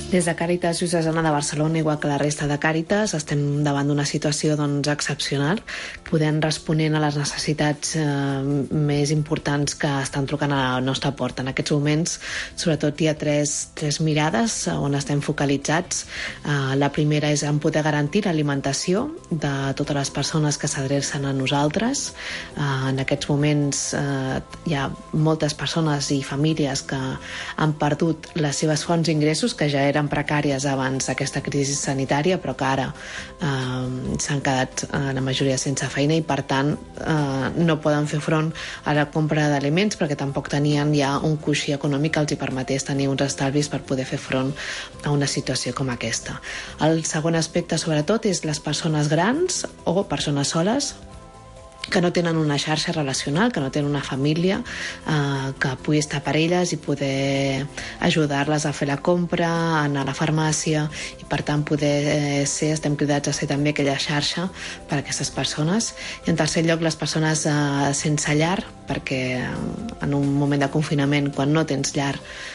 Des de Càritas Diocesana de Barcelona, igual que la resta de Càritas, estem davant d'una situació excepcional, podent responent a les necessitats més importants que estan trucant a la nostra porta. En aquests moments, sobretot, hi ha tres mirades on estem focalitzats. La primera és en poder garantir l'alimentació de totes les persones que s'adrecen a nosaltres. En aquests moments hi ha moltes persones i famílies que han perdut les seves fonts d'ingressos, que ja eren precàries abans d'aquesta crisi sanitària, però que ara s'han quedat la majoria sense feina i, per tant, no poden fer front a la compra d'aliments perquè tampoc tenien ja un coixí econòmic que els hi permetés tenir uns estalvis per poder fer front a una situació com aquesta. El segon aspecte, sobretot, és les persones grans o persones soles que no tenen una xarxa relacional, que no tenen una família que pugui estar per elles i poder ajudar-les a fer la compra, a anar a la farmàcia i, per tant, estem cridats a ser també aquella xarxa per a aquestes persones. I, en tercer lloc, les persones sense llar, perquè en un moment de confinament, quan no tens llar,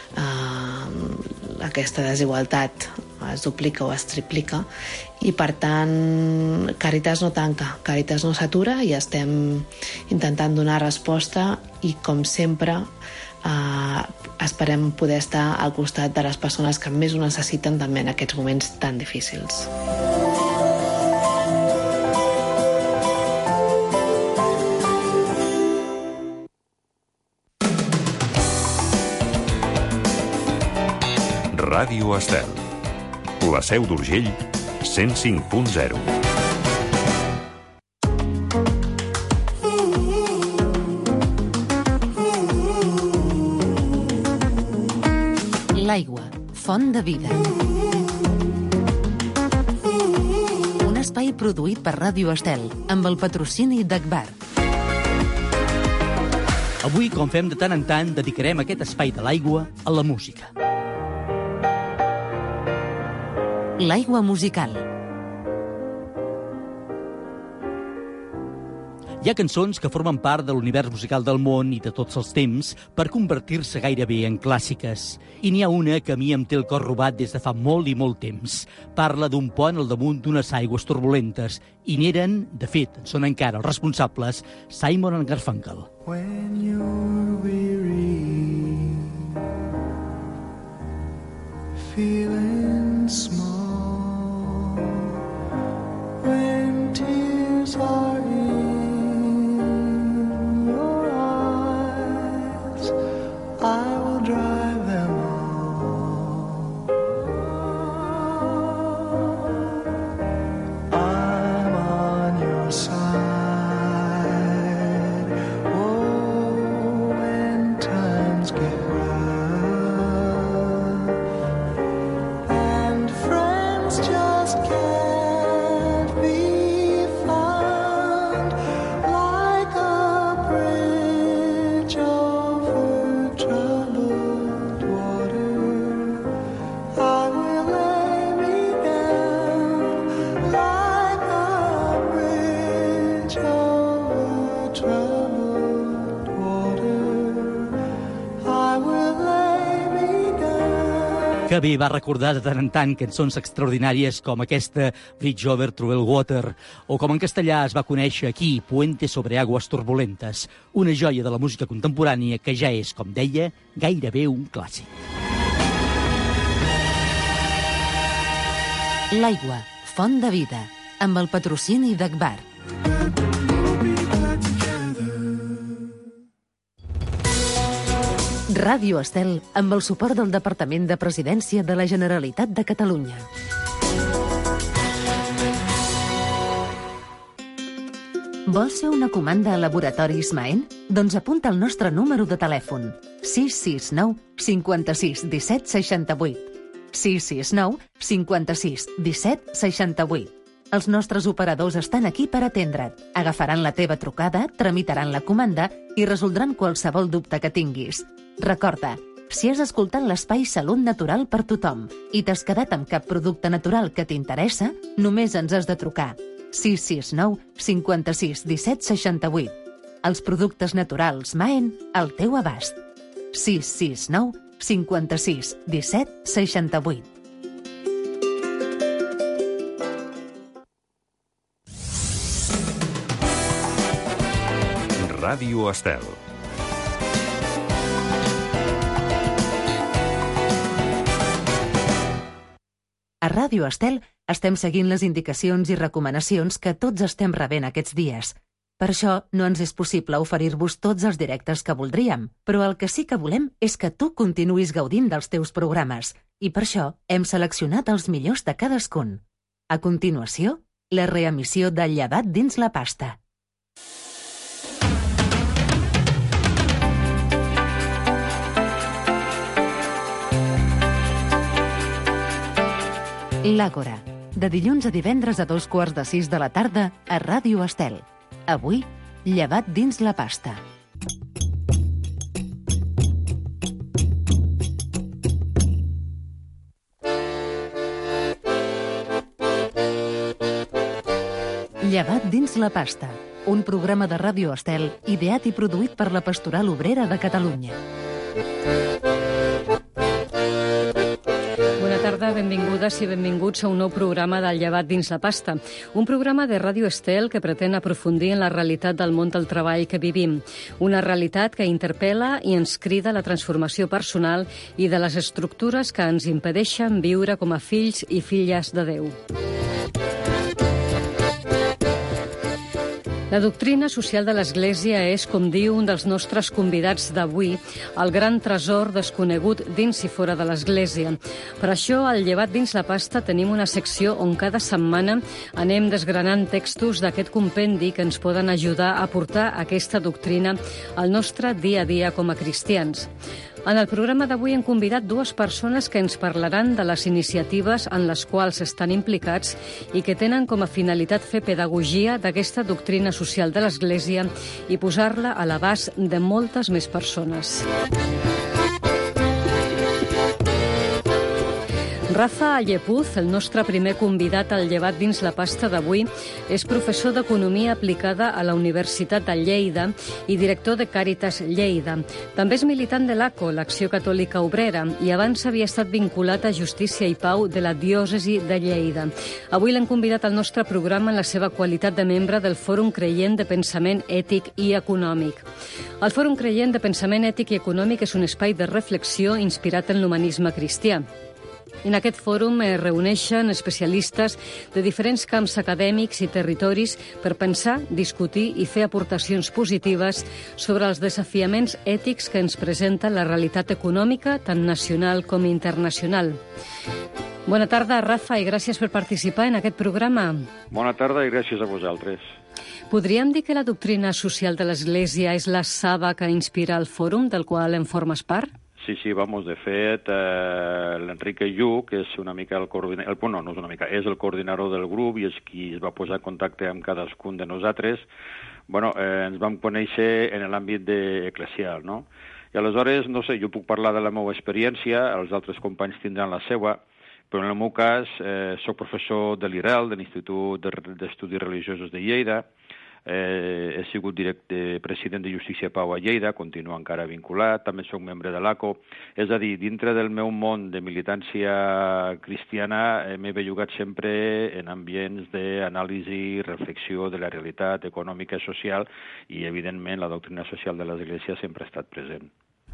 aquesta desigualtat es duplica o es triplica i, per tant, Càritas no tanca, Càritas no s'atura i estem intentant donar resposta i, com sempre, esperem poder estar al costat de les persones que més ho necessiten també en aquests moments tan difícils. Ràdio Estel. La Seu d'Urgell, 105.0. L'aigua, font de vida. Un espai produït per Ràdio Estel, amb el patrocini d'Agbar. Avui, com fem de tant en tant, dedicarem aquest espai de l'aigua a la música. L'aigua musical. Hi ha cançons que formen part de l'univers musical del món i de tots els temps per convertir-se gairebé en clàssiques. I n'hi ha una que a mi em té el cor robat des de fa molt i molt temps. Parla d'un pont al damunt d'unes aigües turbulentes. I n'eren, de fet, són encara els responsables, Simon & Garfunkel. When you're weary, feeling small, when tears are in your eyes, I will dry them all. I'm on your side. Oh, when times get rough and friends just can't be found, like a bridge over troubled water, I will lay me down. Like a bridge over troubled water, I will lay me down. Que bé va recordar de tant en tant cançons extraordinàries com aquesta Bridge over Troubled Water, o com en castellà es va conèixer aquí, Puente sobre aguas turbulentes, una joia de la música contemporània que ja és, com deia, gairebé un clàssic. L'aigua, font de vida, amb el patrocini d'Agbar. Ràdio Estel, amb el suport del Departament de Presidència de la Generalitat de Catalunya. Vols fer una comanda a Laboratoris Maen? Doncs apunta el nostre número de telèfon: 669 56 17 68. 669 56 17 68. Els nostres operadors estan aquí per atendre't. Agafaran la teva trucada, tramitaran la comanda i resoldran qualsevol dubte que tinguis. Recorda, si has escoltat l'espai Salut Natural per tothom i t'has quedat amb cap producte natural que t'interessa, només ens has de trucar. 669 56 17 68. Els productes naturals Maen al teu abast. 669 56 17 68. Ràdio Estel. A Ràdio Estel estem seguint les indicacions i recomanacions que tots estem rebent aquests dies. Per això no ens és possible oferir-vos tots els directes que voldríem, però el que sí que volem és que tu continuïs gaudint dels teus programes, i per això hem seleccionat els millors de cadascun. A continuació, la reemissió del Llevat dins la pasta. L'Àgora, de dilluns a divendres a 5:15 de la tarda a Ràdio Estel. Avui, Llevat dins la pasta. Llevat dins la pasta, un programa de Ràdio Estel ideat i produït per la Pastoral Obrera de Catalunya. Bona tarda, benvingudes i benvinguts a un nou programa del Llevat dins la pasta. Un programa de Ràdio Estel que pretén aprofundir en la realitat del món del treball que vivim. Una realitat que interpel·la i ens crida a la transformació personal i de les estructures que ens impedeixen viure com a fills i filles de Déu. La doctrina social de l'Església és, com diu un dels nostres convidats d'avui, el gran tresor desconegut dins i fora de l'Església. Per això, al Llevat dins la pasta tenim una secció on cada setmana anem desgranant textos d'aquest compendi que ens poden ajudar a portar aquesta doctrina al nostre dia a dia com a cristians. En el programa d'avui hem convidat dues persones que ens parlaran de les iniciatives en les quals estan implicats i que tenen com a finalitat fer pedagogia d'aquesta doctrina social de l'Església i posar-la a l'abast de moltes més persones. Rafa Llepuz, el nostre primer convidat al Llevat dins la pasta d'avui, és professor d'Economia aplicada a la Universitat de Lleida i director de Càritas Lleida. També és militant de l'ACO, l'Acció Catòlica Obrera, i abans havia estat vinculat a Justícia i Pau de la Diòcesi de Lleida. Avui l'hem convidat al nostre programa en la seva qualitat de membre del Fòrum Creient de Pensament Ètic i Econòmic. El Fòrum Creient de Pensament Ètic i Econòmic és un espai de reflexió inspirat en l'humanisme cristià. En aquest fòrum es reuneixen especialistes de diferents camps acadèmics i territoris per pensar, discutir i fer aportacions positives sobre els desafiaments ètics que ens presenta la realitat econòmica, tant nacional com internacional. Bona tarda, Rafa, i gràcies per participar en aquest programa. Bona tarda i gràcies a vosaltres. Podríem dir que la doctrina social de l'Església és la saba que inspira el fòrum del qual en formes part? Sí, vamos, de fet, l'Enrique Lluc és una mica el coordinador, no és una mica, és el coordinador del grup i és qui es va posar en contacte amb cadascun de nosaltres. Ens vam conèixer en l'àmbit eclesial, no? I aleshores, no sé, jo puc parlar de la meva experiència, els altres companys tindran la seva, però en el meu cas soc professor de l'IREL, de l'Institut d'Estudis Religiosos de Lleida, he sigut president de Justícia i Pau a Lleida, continuo encara vinculat, també soc membre de l'ACO, és a dir, dintre del meu món de militància cristiana m'he bellugat sempre en ambients d'anàlisi i reflexió de la realitat econòmica i social i, evidentment, la doctrina social de l'Església sempre ha estat present.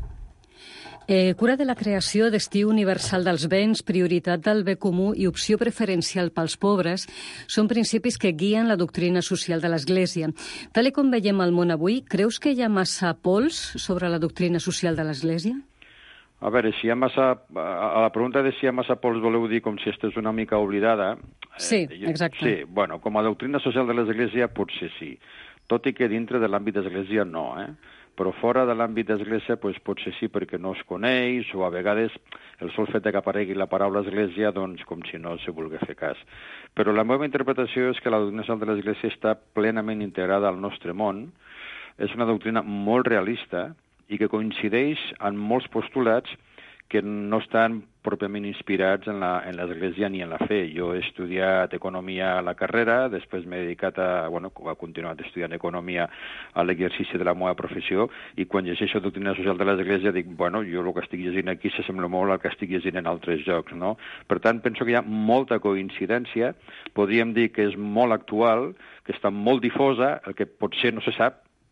Cura de la creació, destí universal dels béns, prioritat del bé comú i opció preferencial pels pobres són principis que guien la doctrina social de l'Església. Tal com veiem al món avui, creus que hi ha massa pols sobre la doctrina social de l'Església? A veure, si hi ha massa... A la pregunta de si hi ha massa pols voleu dir com si estigués una mica oblidada. Sí, exacte. Sí, bueno, com a doctrina social de l'Església potser sí, tot i que dintre de l'àmbit d'Església no, però fora de l'àmbit d'Església potser sí perquè no es coneix o a vegades el sol fet que aparegui la paraula Església doncs com si no se vulgui fer cas. Però la meva interpretació és que la doctrina social de l'Església està plenament integrada al nostre món, és una doctrina molt realista i que coincideix en molts postulats que no estan pròpiament inspirats en l'Església ni en la fe. Jo he estudiat economia a la carrera, després m'he dedicat a continuar estudiant economia a l'exercici de la meva professió, i quan llegeixo doctrina social de l'Església dic, jo el que estic llegint aquí s'assembla molt al que estic llegint en altres llocs, no? Per tant, penso que hi ha molta coincidència, podríem dir que és molt actual, que està molt difosa, el que potser no se sap,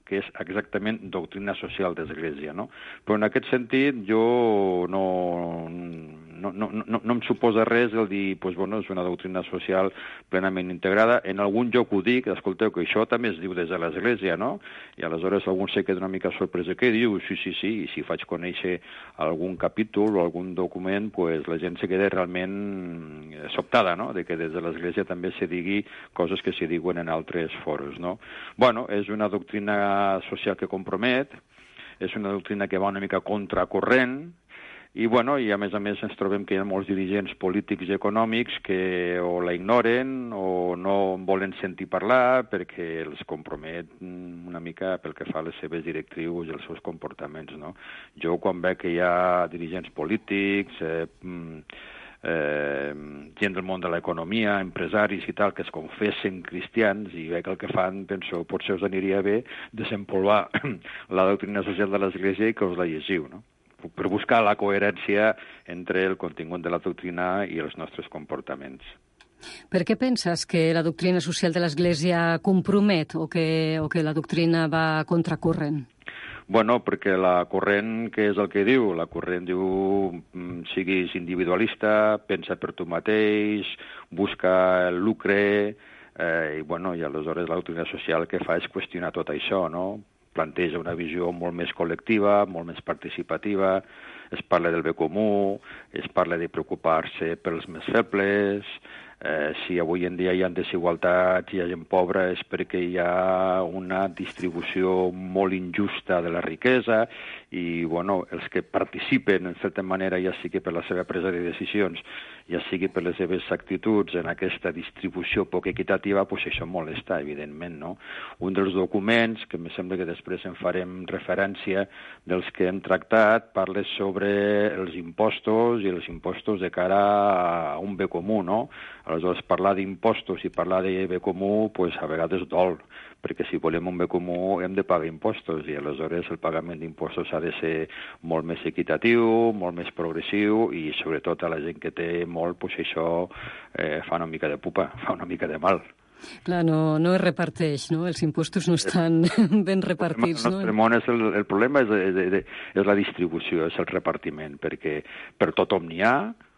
que és exactament doctrina social d'Església, no? Però en aquest sentit jo no em suposa res el dir, pues, bueno, és una doctrina social plenament integrada. En algun lloc ho dic, escolteu, que això també es diu des de l'Església, no? I aleshores algun se queda una mica sorpresa. Què diu? Sí, i si faig conèixer algun capítol o algun document, pues, la gent se queda realment sobtada, no?, de que des de l'Església també se digui coses que se diuen en altres foros, no? Bueno, és una doctrina social que compromet, és una doctrina que va una mica contracorrent, i, bueno, i a més ens trobem que hi ha molts dirigents polítics i econòmics que o la ignoren o no volen sentir parlar perquè els compromet una mica pel que fa a les seves directrius i els seus comportaments, no? Jo, quan veig que hi ha dirigents polítics, gent del món de l'economia, empresaris i tal, que es confessen cristians i veig el que fan, penso, potser us aniria bé desempolvar la doctrina social de l'Església i que us la llegiu, no?, per buscar la coherència entre el contingut de la doctrina i els nostres comportaments. Per què penses que la doctrina social de l'Església compromet o que la doctrina va contracorrent? Bueno, perquè la corrent, què és el que diu? La corrent diu siguis individualista, pensa per tu mateix, busca el lucre, i, bueno, i aleshores la doctrina social que fa és qüestionar tot això, no? Planteja una visió molt més col·lectiva, molt més participativa, es parla del bé comú, es parla de preocupar-se pels més febles. Si avui en dia hi ha desigualtats, hi ha gent pobra, és perquè hi ha una distribució molt injusta de la riquesa i, bueno, els que participen, en certa manera, ja sigui per la seva presa de decisions, ja sigui per les seves actituds en aquesta distribució poc equitativa, doncs això molesta, evidentment, no? Un dels documents, que em sembla que després en farem referència, dels que hem tractat, parla sobre els impostos i els impostos de cara a un bé comú, no? Aleshores, parlar d'impostos i parlar de bé comú, pues, a vegades dol, perquè si volem un bé comú hem de pagar impostos i aleshores el pagament d'impostos ha de ser molt més equitatiu, molt més progressiu i sobretot a la gent que té molt, pues, això fa una mica de pupa, fa una mica de mal. Clar, no es reparteix, no? Els impostos no estan ben repartits, no? El problema és la distribució, és el repartiment, perquè per tothom n'hi ha,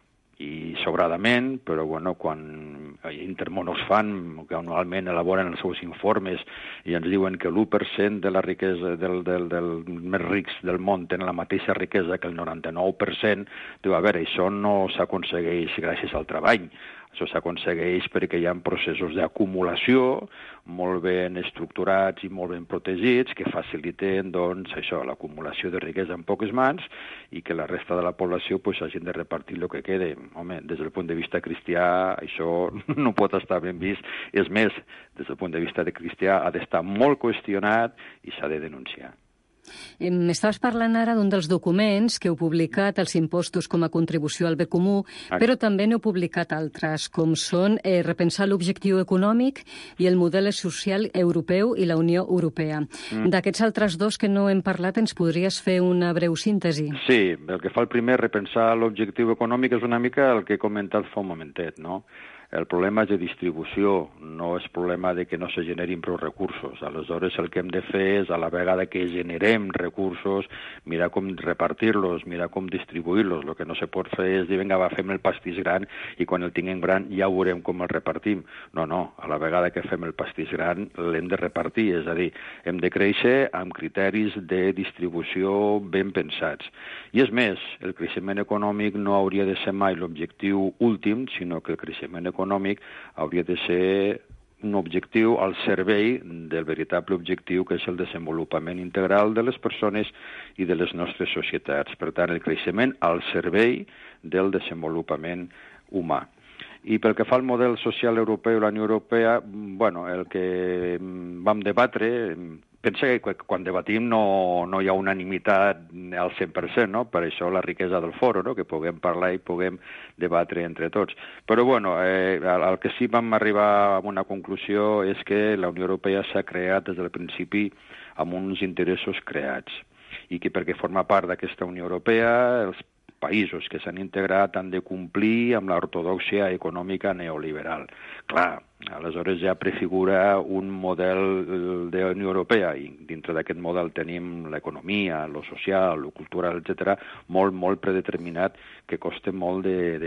i sobradament, però, bueno, quan Intermón els fan, que anualment elaboren els seus informes i ens diuen que l'1% de la riquesa dels més rics del món tenen la mateixa riquesa que el 99%, diu, a veure, això no s'aconsegueix gràcies al treball. Això s'aconsegueix perquè hi ha processos d'acumulació molt ben estructurats i molt ben protegits que faciliten, doncs, això, l'acumulació de riquesa en poques mans i que la resta de la població pues, hagin de repartir el que quede. Home, des del punt de vista cristià això no pot estar ben vist. És més, des del punt de vista de cristià ha d'estar molt qüestionat i s'ha de denunciar. M'estaves parlant ara d'un dels documents que heu publicat, els impostos com a contribució al bé comú, però també n'heu publicat altres, com són repensar l'objectiu econòmic i el model social europeu i la Unió Europea. D'aquests altres dos que no hem parlat, ens podries fer una breu síntesi? Sí, el que fa el primer, repensar l'objectiu econòmic, és una mica el que he comentat fa un momentet, no? El problema és de distribució, no és problema de que no se generin prou recursos. Aleshores, el que hem de fer és, a la vegada que generem recursos, mirar com repartir-los, mirar com distribuir-los. El que no se pot fer és dir, vinga, va, fem el pastís gran i quan el tinguem gran ja veurem com el repartim. No, a la vegada que fem el pastís gran l'hem de repartir, és a dir, hem de créixer amb criteris de distribució ben pensats. I és més, el creixement econòmic no hauria de ser mai l'objectiu últim, sinó que el creixement econòmic hauria de ser un objectiu al servei del veritable objectiu que és el desenvolupament integral de les persones i de les nostres societats. Per tant, el creixement al servei del desenvolupament humà. I pel que fa al model social europeu i la Unió Europea, bueno, el que vam debatre, pensa que quan debatim no hi ha unanimitat al 100%, no? Per això la riquesa del foro, no? Que puguem parlar i puguem debatre entre tots. Però, bueno, el que sí vam arribar a una conclusió és que la Unió Europea s'ha creat des del principi amb uns interessos creats i que perquè forma part d'aquesta Unió Europea els països que s'han integrat han de complir amb l'ortodòxia econòmica neoliberal. Clar, aleshores ja prefigura un model de la Unió Europea, i dintre d'aquest model tenim l'economia, lo social, lo cultural, etc., molt, molt predeterminat, que costa molt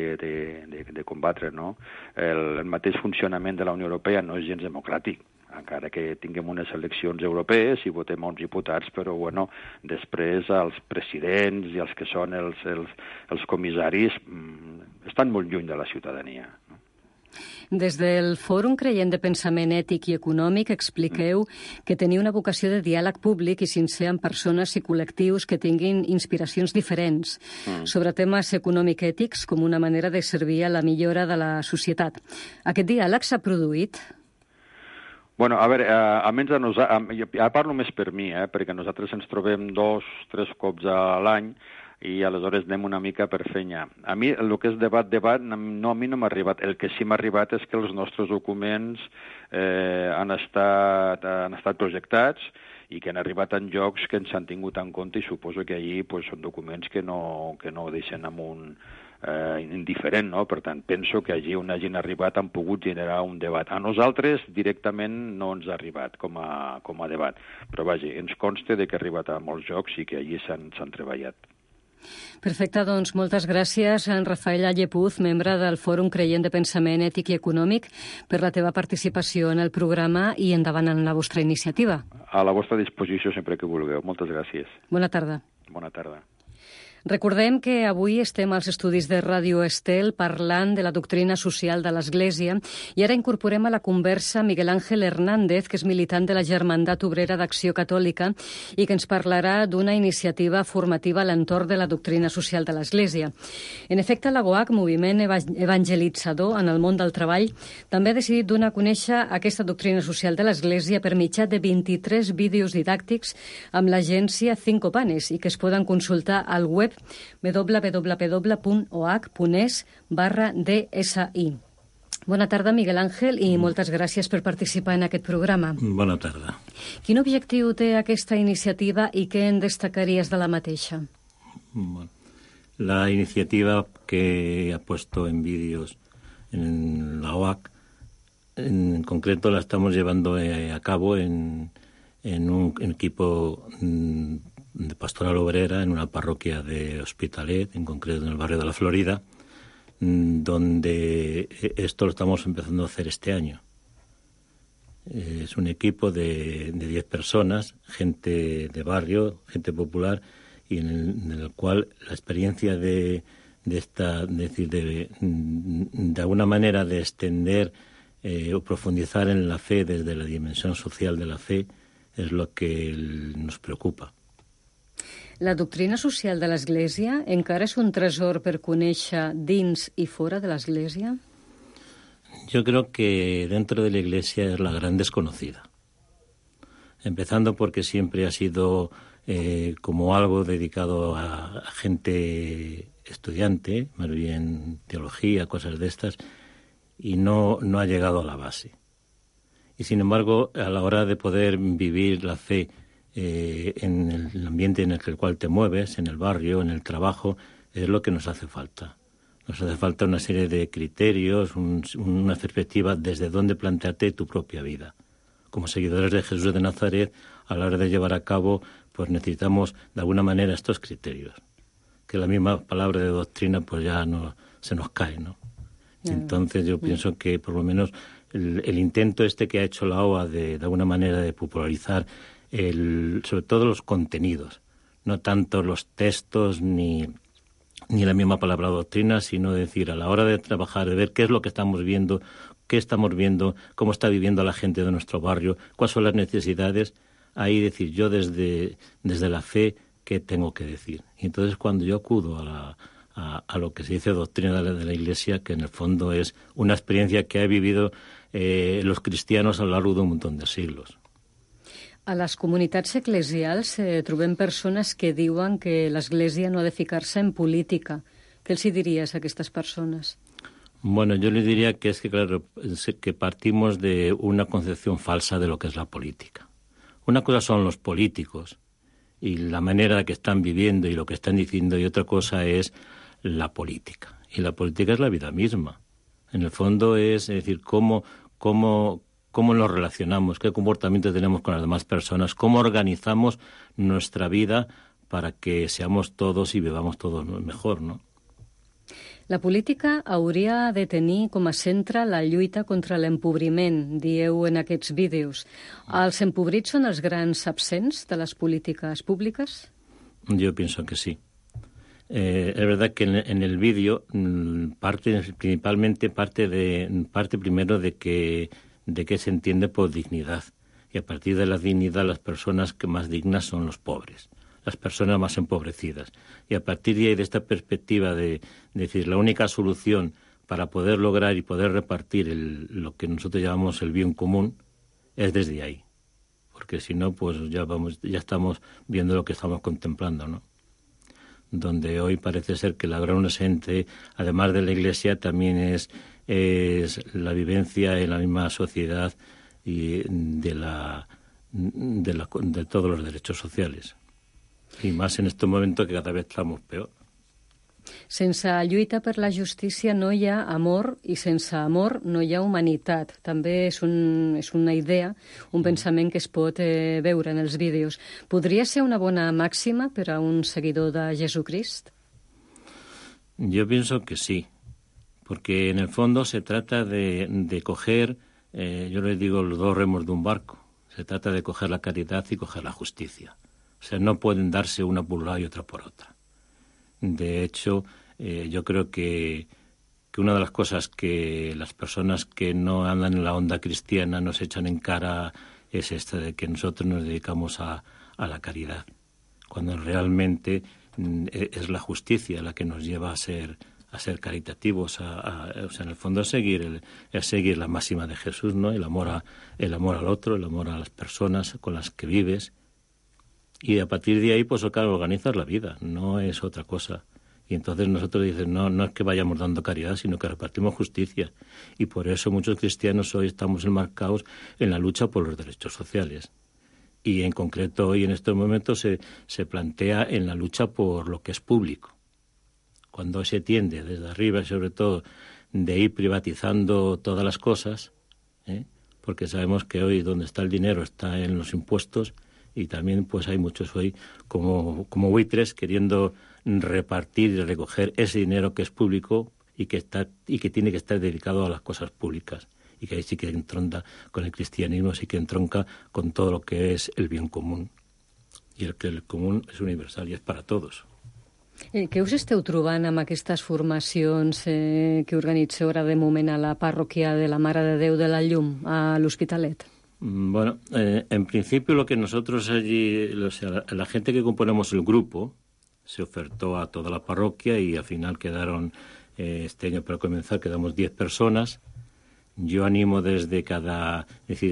de combatre, no? El mateix funcionament de la Unió Europea no és gens democràtic, encara que tinguem unes eleccions europees i votem uns diputats, però bueno, després els presidents i els que són els comissaris estan molt lluny de la ciutadania. Des del Fòrum Creient de Pensament Ètic i Econòmic expliqueu que teniu una vocació de diàleg públic i sincer amb persones i col·lectius que tinguin inspiracions diferents sobre temes econòmic-ètics com una manera de servir a la millora de la societat. Aquest diàleg s'ha produït? Bueno, a veure, almenys ja parlo més per mi, perquè nosaltres ens trobem 2-3 cops a l'any i aleshores anem una mica per feina. A mi, el que és debat, a mi no m'ha arribat. El que sí m'ha arribat és que els nostres documents han estat projectats i que han arribat en llocs que ens han tingut en compte i suposo que allí pues, són documents que no deixen amb un indiferent, no? Per tant, penso que allí on hagin arribat han pogut generar un debat. A nosaltres directament no ens ha arribat com a debat, però vaja, ens consta que ha arribat a molts llocs i que allí s'han treballat. Perfecte, doncs moltes gràcies a en Rafael Allepuz, membre del Fòrum Creient de Pensament Ètic i Econòmic, per la teva participació en el programa i endavant en la vostra iniciativa. A la vostra disposició sempre que vulgueu. Moltes gràcies. Bona tarda. Bona tarda. Recordem que avui estem als estudis de Ràdio Estel parlant de la doctrina social de l'Església i ara incorporem a la conversa Miguel Ángel Hernández, que és militant de la Germandat Obrera d'Acció Catòlica i que ens parlarà d'una iniciativa formativa a l'entorn de la doctrina social de l'Església. En efecte, la GOAC, moviment evangelitzador en el món del treball, també ha decidit donar a conèixer aquesta doctrina social de l'Església per mitjà de 23 vídeos didàctics amb l'agència Cinco Panes i que es poden consultar al web www.oac.es/DSI. Bona tarda, Miguel Ángel, i moltes gràcies per participar en aquest programa. Bona tarda. Quin objectiu té aquesta iniciativa i què en destacaries de la mateixa? Bueno, la iniciativa que ha puesto en vídeos en la OAC, en concreto la estamos llevando a cabo en un equipo de pastoral obrera en una parroquia de Hospitalet, en concreto en el barrio de la Florida, donde esto lo estamos empezando a hacer este año. Es un equipo de 10 personas, gente de barrio, gente popular, y en el cual la experiencia de alguna manera de extender o profundizar en la fe desde la dimensión social de la fe es lo que nos preocupa. La doctrina social de l'Església encara és un tresor per conèixer dins i fora de l'Església? Yo creo que dentro de la Iglesia es la gran desconocida. Empezando porque siempre ha sido como algo dedicado a gente estudiante, más bien teología, cosas de estas, y no ha llegado a la base. Y sin embargo, a la hora de poder vivir la fe en el ambiente en el cual te mueves, en el barrio, en el trabajo, es lo que nos hace falta. Nos hace falta una serie de criterios, una perspectiva desde dónde plantearte tu propia vida. Como seguidores de Jesús de Nazaret, a la hora de llevar a cabo, pues necesitamos de alguna manera estos criterios. Que la misma palabra de doctrina pues ya no se nos cae, ¿no? Entonces yo pienso que por lo menos el intento que ha hecho la OA de alguna manera de popularizar sobre todo los contenidos, no tanto los textos ni la misma palabra doctrina, sino decir a la hora de trabajar, de ver qué es lo que estamos viendo, cómo está viviendo la gente de nuestro barrio, cuáles son las necesidades, ahí decir yo desde la fe qué tengo que decir. Y entonces cuando yo acudo a lo que se dice doctrina de la Iglesia, que en el fondo es una experiencia que ha vivido los cristianos a lo largo de un montón de siglos. A les comunitats eclesials trobem persones que diuen que l'Església no ha de ficar-se en política. Què els diries a aquestes persones? Bueno, yo les diría que que partimos de una concepción falsa de lo que es la política. Una cosa son los políticos y la manera que están viviendo y lo que están diciendo, y otra cosa es la política. Y la política es la vida misma. En el fondo es decir, cómo nos relacionamos, qué comportamiento tenemos con las demás personas, cómo organizamos nuestra vida para que seamos todos y vivamos todos mejor, ¿no? La política hauria de tenir com a centre la lluita contra l'empobriment, dieu en aquests vídeos. Els empobrits són els grans absents de les polítiques públiques? Yo pienso que sí. Es verdad que en el vídeo principalmente parte primero de que se entiende por dignidad. Y a partir de la dignidad las personas que más dignas son los pobres, las personas más empobrecidas. Y a partir de ahí, de esta perspectiva de decir la única solución para poder lograr y poder repartir lo que nosotros llamamos el bien común es desde ahí. Porque si no, pues ya estamos viendo lo que estamos contemplando, ¿no? Donde hoy parece ser que la gran ausente, además de la Iglesia, también es la vivencia en la misma sociedad y de todos los derechos sociales. Y más en este momento que cada vez estamos peor. Sense lluita per la justícia no hi ha amor i sense amor no hi ha humanitat. També és una idea, un pensament que es pot veure en els vídeos. Podria ser una bona màxima per a un seguidor de Jesucrist? Yo pienso que sí, porque en el fondo se trata de coger, yo les digo, los dos remos de un barco. Se trata de coger la caridad y coger la justicia. O sea, no pueden darse una por un lado y otra por otra. De hecho, yo creo que una de las cosas que las personas que no andan en la onda cristiana nos echan en cara es esta de que nosotros nos dedicamos a la caridad, cuando realmente es la justicia la que nos lleva a ser caritativos, o sea, en el fondo es seguir la máxima de Jesús, ¿no? El amor al otro, el amor a las personas con las que vives. Y a partir de ahí, pues claro, organizas la vida, no es otra cosa. Y entonces nosotros dicen, no es que vayamos dando caridad, sino que repartimos justicia. Y por eso muchos cristianos hoy estamos enmarcados en la lucha por los derechos sociales. Y en concreto hoy en estos momentos se plantea en la lucha por lo que es público. Cuando se tiende desde arriba, y sobre todo, de ir privatizando todas las cosas, porque sabemos que hoy donde está el dinero está en los impuestos. Y también pues hay muchos hoy como buitres queriendo repartir y recoger ese dinero que es público y que tiene que estar dedicado a las cosas públicas. Y que ahí sí que entronca con el cristianismo, sí que entronca con todo lo que es el bien común. Y el común es universal y es para todos. Què us esteu trobant amb aquestes formacions que organitzeu ara de moment a la parròquia de la Mare de Déu de la Llum, a l'Hospitalet? Bueno, en principio lo que nosotros allí, o sea, la gente que componemos el grupo se ofertó a toda la parroquia y al final quedaron, este año para comenzar quedamos 10 personas. Yo animo de cada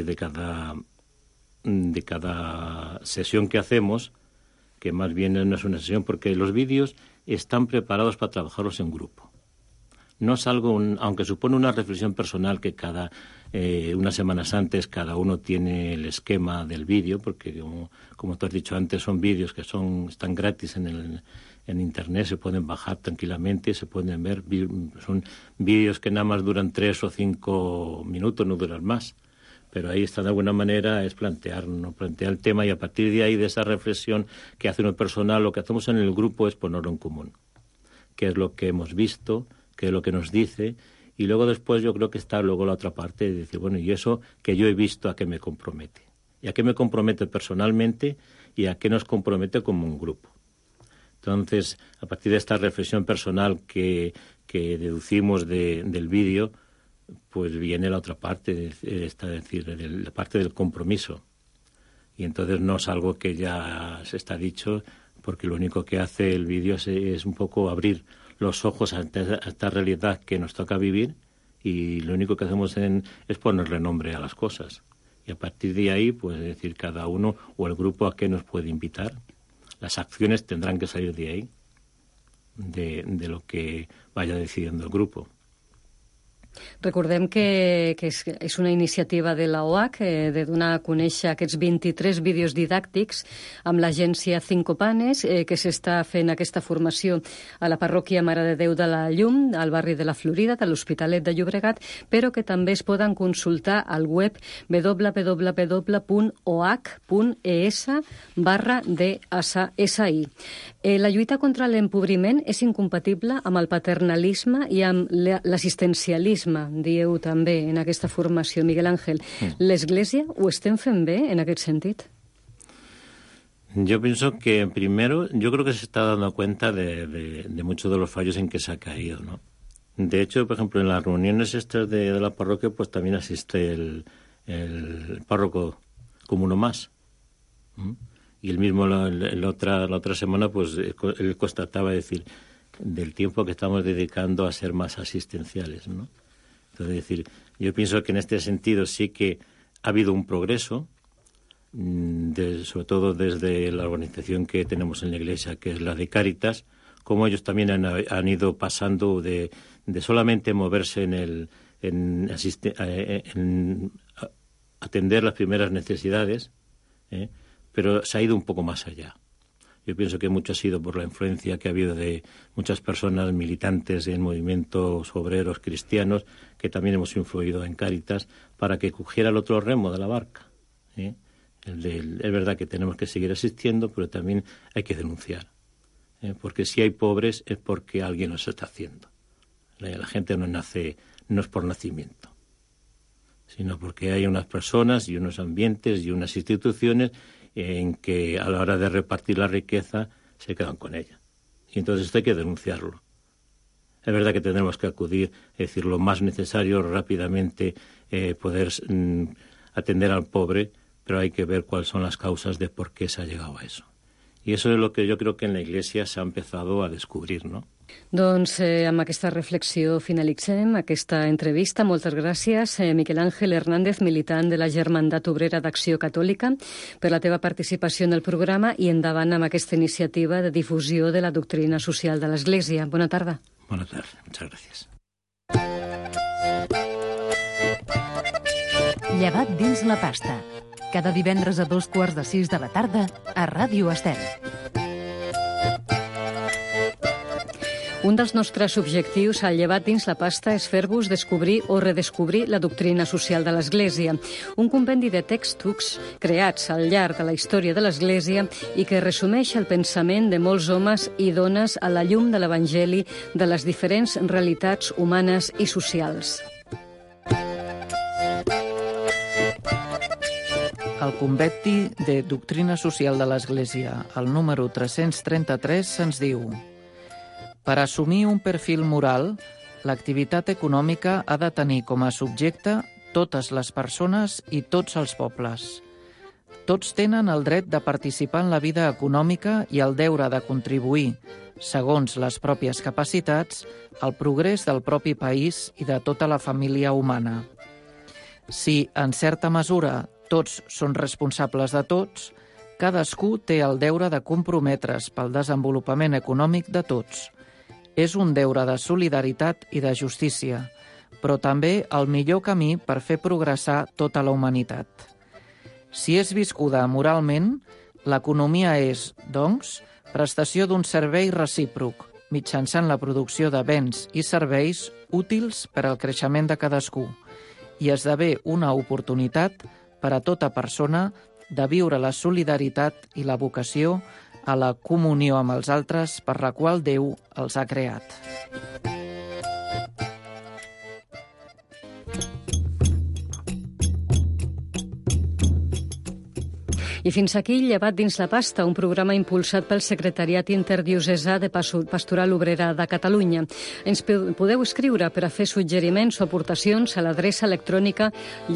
sesión que hacemos, que más bien no es una sesión, porque los vídeos están preparados para trabajarlos en grupo. No es algo, aunque supone una reflexión personal que unas semanas antes cada uno tiene el esquema del vídeo, porque como tú has dicho antes, son vídeos que están gratis en Internet, se pueden bajar tranquilamente, se pueden ver, son vídeos que nada más duran 3 o 5 minutos, no duran más. Pero ahí está de alguna manera es plantear el tema y a partir de ahí, de esa reflexión que hace uno personal, lo que hacemos en el grupo es ponerlo en común. ¿Qué es lo que hemos visto? ¿Qué es lo que nos dice? Y luego después yo creo que está luego la otra parte de decir, bueno, y eso que yo he visto, ¿a qué me compromete? ¿Y a qué me compromete personalmente y a qué nos compromete como un grupo? Entonces, a partir de esta reflexión personal que deducimos del vídeo, pues viene la otra parte, la parte del compromiso. Y entonces no es algo que ya se está dicho, porque lo único que hace el vídeo es un poco abrir los ojos a esta realidad que nos toca vivir y lo único que hacemos es ponerle nombre a las cosas. Y a partir de ahí, pues decir cada uno o el grupo a qué nos puede invitar. Las acciones tendrán que salir de ahí, de lo que vaya decidiendo el grupo. Recordem que és una iniciativa de la OAC de donar a conèixer aquests 23 vídeos didàctics amb l'agència Cinco Panes, que s'està fent aquesta formació a la parròquia Mare de Déu de la Llum, al barri de la Florida, de l'Hospitalet de Llobregat, però que també es poden consultar al web www.oac.es/DSI. La lluita contra l'empobriment és incompatible amb el paternalisme i amb l'assistencialisme, dieu també en aquesta formació. Miguel Ángel, l'Església ho estem fent bé en aquest sentit? Yo pienso que primero, yo creo que se está dando cuenta de muchos de los fallos en que se ha caído, ¿no? De hecho, por ejemplo, en las reuniones estas de la parroquia, pues también asiste el párroco como uno más. Y él mismo la otra semana, pues él constataba decir del tiempo que estamos dedicando a ser más asistenciales, ¿no? Entonces, decir, yo pienso que en este sentido sí que ha habido un progreso, sobre todo desde la organización que tenemos en la Iglesia, que es la de Cáritas, como ellos también han ido pasando de solamente moverse en atender las primeras necesidades, pero se ha ido un poco más allá. Yo pienso que mucho ha sido por la influencia que ha habido de muchas personas militantes en movimientos obreros cristianos que también hemos influido en Cáritas para que cogiera el otro remo de la barca. Es verdad que tenemos que seguir asistiendo, pero también hay que denunciar. Porque si hay pobres es porque alguien los está haciendo. La gente no nace, no es por nacimiento, sino porque hay unas personas y unos ambientes y unas instituciones en que a la hora de repartir la riqueza se quedan con ella. Y entonces esto hay que denunciarlo. Es verdad que tendremos que acudir, es decir, lo más necesario rápidamente, poder atender al pobre, pero hay que ver cuáles son las causas de por qué se ha llegado a eso. Y eso es lo que yo creo que en la Iglesia se ha empezado a descubrir, ¿no? Doncs amb aquesta reflexió finalitzem aquesta entrevista. Moltes gràcies, Miquel Ángel Hernández, militant de la Germandat Obrera d'Acció Catòlica, per la teva participació en el programa i endavant amb aquesta iniciativa de difusió de la doctrina social de l'Església. Bona tarda. Bona tarda, muchas gracias. Llevat dins la pasta. Cada divendres a 5:15 de la tarda a Ràdio Estel. Un dels nostres objectius al Llevat dins la pasta és fer-vos descobrir o redescobrir la doctrina social de l'Església, un compendi de textos creats al llarg de la història de l'Església i que resumeix el pensament de molts homes i dones a la llum de l'Evangeli de les diferents realitats humanes i socials. El Compendi de Doctrina Social de l'Església, el número 333, se'ns diu: per assumir un perfil moral, l'activitat econòmica ha de tenir com a subjecte totes les persones i tots els pobles. Tots tenen el dret de participar en la vida econòmica i el deure de contribuir, segons les pròpies capacitats, al progrés del propi país i de tota la família humana. Si, en certa mesura, tots són responsables de tots, cadascú té el deure de comprometre's pel desenvolupament econòmic de tots. És un deure de solidaritat i de justícia, però també el millor camí per fer progressar tota la humanitat. Si és viscuda moralment, l'economia és, doncs, prestació d'un servei recíproc, mitjançant la producció de béns i serveis útils per al creixement de cadascú, i esdevé una oportunitat per a tota persona de viure la solidaritat i la vocació a la comunió amb els altres per la qual Déu els ha creat. I fins aquí Llevat dins la pasta, un programa impulsat pel Secretariat Interdiocesà de Pastoral Obrera de Catalunya. Ens podeu escriure per a fer suggeriments o aportacions a l'adreça electrònica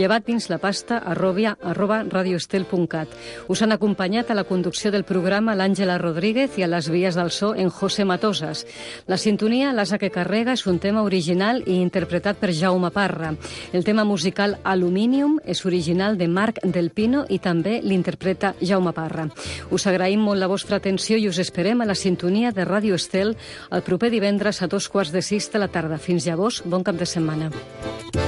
llevatdinslavista@radioestel.cat. Us han acompanyat a la conducció del programa l'Àngela Rodríguez i a les vies del so en José Matosas. La sintonia, l'asa que carrega, és un tema original i interpretat per Jaume Parra. El tema musical Aluminium és original de Marc Del Pino i també l'interpreta poeta Jaume Parra. Us agraïm molt la vostra atenció i us esperem a la sintonia de Ràdio Estel el proper divendres a 5:15 de la tarda. Fins llavors, bon cap de setmana.